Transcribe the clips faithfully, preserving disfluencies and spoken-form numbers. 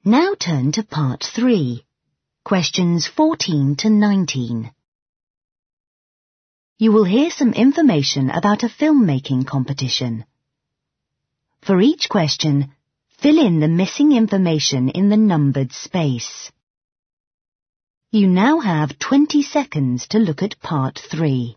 Now turn to part three, questions fourteen to nineteen. You will hear some information about a filmmaking competition. For each question, fill in the missing information in the numbered space. You now have twenty seconds to look at part three.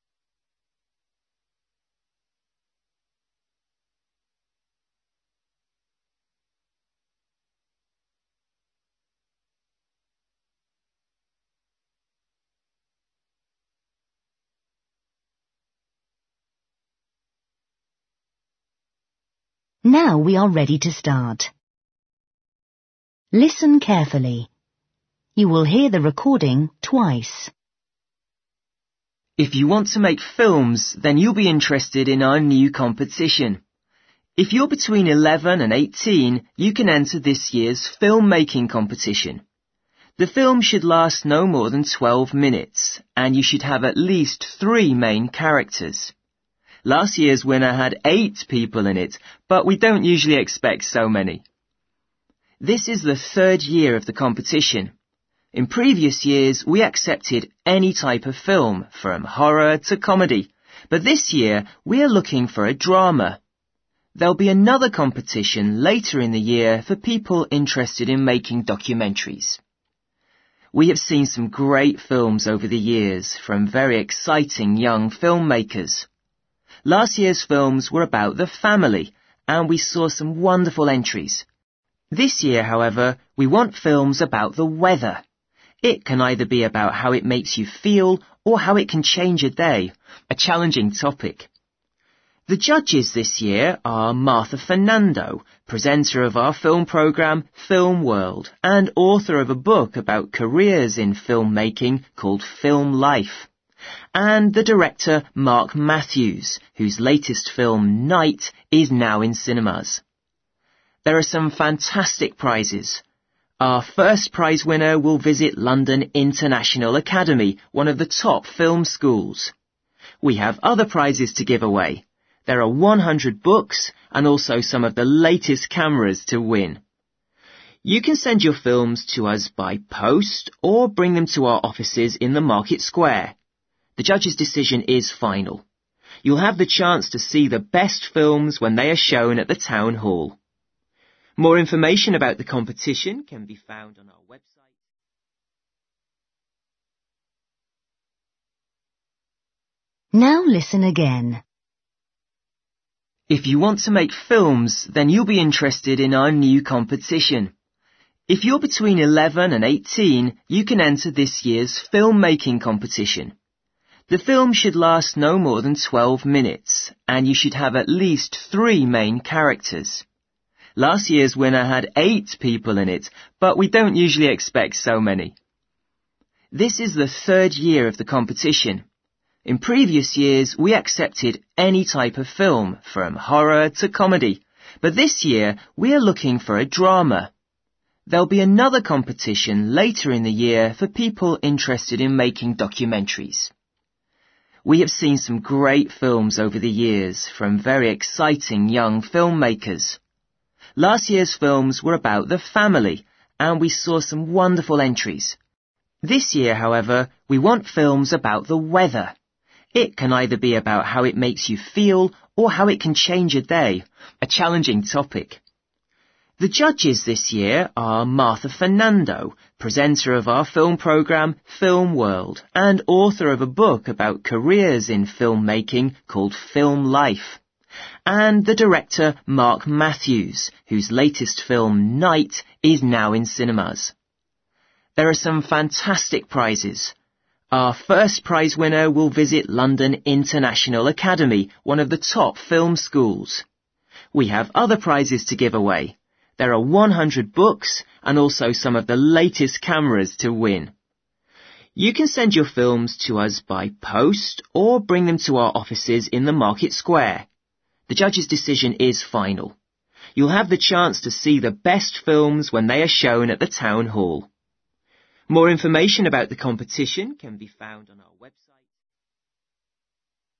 Now we are ready to start. Listen carefully. You will hear the recording twice. If you want to make films, then you'll be interested in our new competition. If you're between eleven and eighteen, you can enter this year's filmmaking competition. The film should last no more than twelve minutes, and you should have at least three main characters. Last year's winner had eight people in it, but we don't usually expect so many. This is the third year of the competition. In previous years, we accepted any type of film, from horror to comedy, but this year we are looking for a drama. There'll be another competition later in the year for people interested in making documentaries. We have seen some great films over the years from very exciting young filmmakers. Last year's films were about the family, and we saw some wonderful entries. This year, however, we want films about the weather. It can either be about how it makes you feel or how it can change a day, a challenging topic. The judges this year are Martha Fernando, presenter of our film programme Film World and author of a book about careers in filmmaking called Film Life, and the director Mark Matthews, whose latest film Night is now in cinemas. There are some fantastic prizes. Our first prize winner will visit London International Academy, one of the top film schools. We have other prizes to give away. There are one hundred books and also some of the latest cameras to win. You can send your films to us by post or bring them to our offices in the Market Square. The judge's decision is final. You'll have the chance to see the best films when they are shown at the town hall. More information about the competition can be found on our website. Now listen again. If you want to make films, then you'll be interested in our new competition. If you're between eleven and eighteen, you can enter this year's filmmaking competition. The film should last no more than twelve minutes, and you should have at least three main characters. Last year's winner had eight people in it, but we don't usually expect so many. This is the third year of the competition. In previous years, we accepted any type of film, from horror to comedy, but this year we are looking for a drama. There'll be another competition later in the year for people interested in making documentaries. We have seen some great films over the years from very exciting young filmmakers. Last year's films were about the family, and we saw some wonderful entries. This year, however, we want films about the weather. It can either be about how it makes you feel or how it can change a day, a challenging topic. The judges this year are Martha Fernando, presenter of our film programme Film World and author of a book about careers in filmmaking called Film Life, and the director Mark Matthews, whose latest film Night is now in cinemas. There are some fantastic prizes. Our first prize winner will visit London International Academy, one of the top film schools. We have other prizes to give away. There are one hundred books and also some of the latest cameras to win. You can send your films to us by post or bring them to our offices in the Market Square. The judge's decision is final. You'll have the chance to see the best films when they are shown at the town hall. More information about the competition can be found on our website.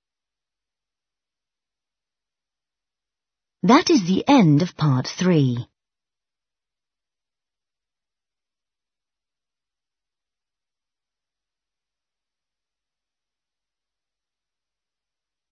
That is the end of part three.